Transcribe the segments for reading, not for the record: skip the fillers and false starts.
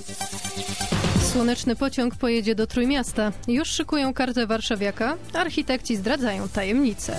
Słoneczny pociąg pojedzie do Trójmiasta. Już szykują kartę warszawiaka. Architekci zdradzają tajemnicę.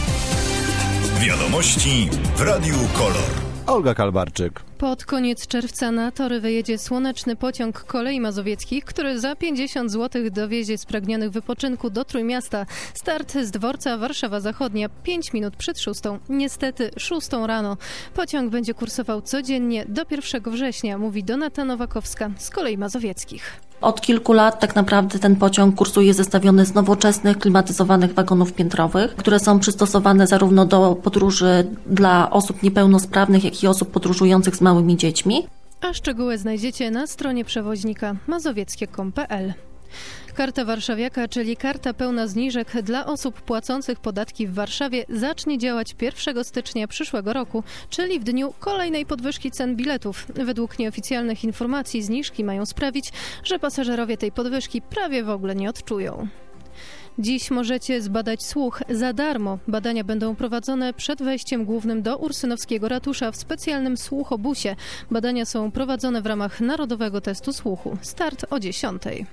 Wiadomości w Radiu Kolor. Olga Kalbarczyk. Pod koniec czerwca na tory wyjedzie słoneczny pociąg Kolei Mazowieckich, który za 50 zł dowiezie spragnionych wypoczynku do Trójmiasta. Start z dworca Warszawa Zachodnia 5 minut przed 6. Niestety 6 rano. Pociąg będzie kursował codziennie do 1 września, mówi Donata Nowakowska z Kolei Mazowieckich. Od kilku lat tak naprawdę ten pociąg kursuje zestawiony z nowoczesnych, klimatyzowanych wagonów piętrowych, które są przystosowane zarówno do podróży dla osób niepełnosprawnych, jak i osób podróżujących z małymi dziećmi. A szczegóły znajdziecie na stronie przewoźnika mazowieckie.com.pl. Karta warszawiaka, czyli karta pełna zniżek dla osób płacących podatki w Warszawie, zacznie działać 1 stycznia przyszłego roku, czyli w dniu kolejnej podwyżki cen biletów. Według nieoficjalnych informacji zniżki mają sprawić, że pasażerowie tej podwyżki prawie w ogóle nie odczują. Dziś możecie zbadać słuch za darmo. Badania będą prowadzone przed wejściem głównym do Ursynowskiego Ratusza w specjalnym słuchobusie. Badania są prowadzone w ramach Narodowego Testu Słuchu. Start o 10:00.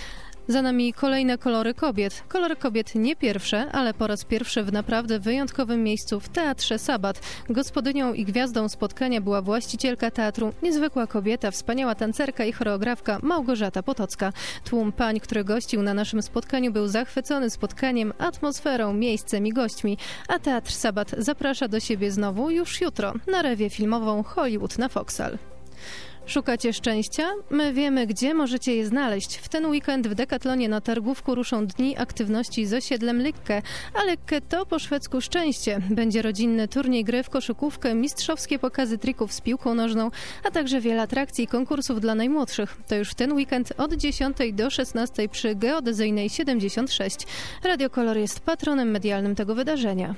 Za nami kolejne kolory kobiet. Kolory kobiet nie pierwsze, ale po raz pierwszy w naprawdę wyjątkowym miejscu w Teatrze Sabat. Gospodynią i gwiazdą spotkania była właścicielka teatru, niezwykła kobieta, wspaniała tancerka i choreografka Małgorzata Potocka. Tłum pań, który gościł na naszym spotkaniu, był zachwycony spotkaniem, atmosferą, miejscem i gośćmi. A Teatr Sabat zaprasza do siebie znowu już jutro na rewię filmową Hollywood na Foxal. Szukacie szczęścia? My wiemy, gdzie możecie je znaleźć. W ten weekend w Decathlonie na Targówku ruszą dni aktywności z osiedlem Lykke, a Lykke to po szwedzku szczęście. Będzie rodzinny turniej gry w koszykówkę, mistrzowskie pokazy trików z piłką nożną, a także wiele atrakcji i konkursów dla najmłodszych. To już w ten weekend od 10 do 16 przy Geodezyjnej 76. Radio Kolor jest patronem medialnym tego wydarzenia.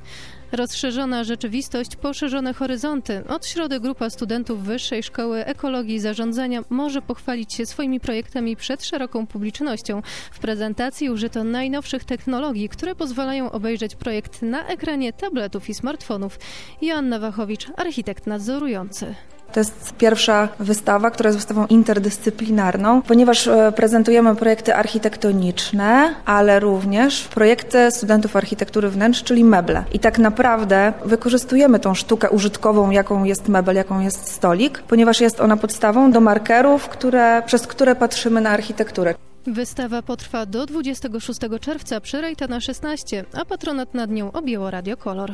Rozszerzona rzeczywistość, poszerzone horyzonty. Od środy grupa studentów Wyższej Szkoły Ekologii i Zarządzania może pochwalić się swoimi projektami przed szeroką publicznością. W prezentacji użyto najnowszych technologii, które pozwalają obejrzeć projekt na ekranie tabletów i smartfonów. Joanna Wachowicz, architekt nadzorujący. To jest pierwsza wystawa, która jest wystawą interdyscyplinarną, ponieważ prezentujemy projekty architektoniczne, ale również projekty studentów architektury wnętrz, czyli meble. I tak naprawdę wykorzystujemy tą sztukę użytkową, jaką jest mebel, jaką jest stolik, ponieważ jest ona podstawą do markerów, przez które patrzymy na architekturę. Wystawa potrwa do 26 czerwca przy Rejtana 16, a patronat nad nią objęło Radio Kolor.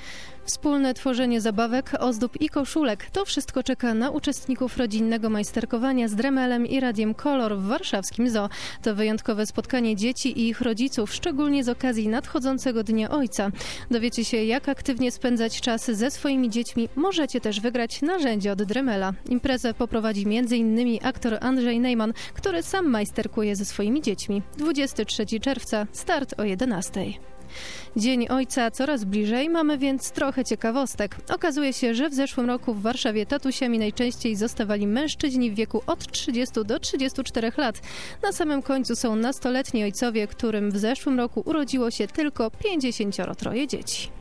Wspólne tworzenie zabawek, ozdób i koszulek. To wszystko czeka na uczestników rodzinnego majsterkowania z Dremelem i Radiem Kolor w warszawskim Zoo. To wyjątkowe spotkanie dzieci i ich rodziców, szczególnie z okazji nadchodzącego Dnia Ojca. Dowiecie się, jak aktywnie spędzać czas ze swoimi dziećmi. Możecie też wygrać narzędzie od Dremela. Imprezę poprowadzi m.in. aktor Andrzej Neyman, który sam majsterkuje ze swoimi dziećmi. 23 czerwca, start o 11:00. Dzień Ojca coraz bliżej, mamy więc trochę ciekawostek. Okazuje się, że w zeszłym roku w Warszawie tatusiami najczęściej zostawali mężczyźni w wieku od 30 do 34 lat. Na samym końcu są nastoletni ojcowie, którym w zeszłym roku urodziło się tylko 53 dzieci.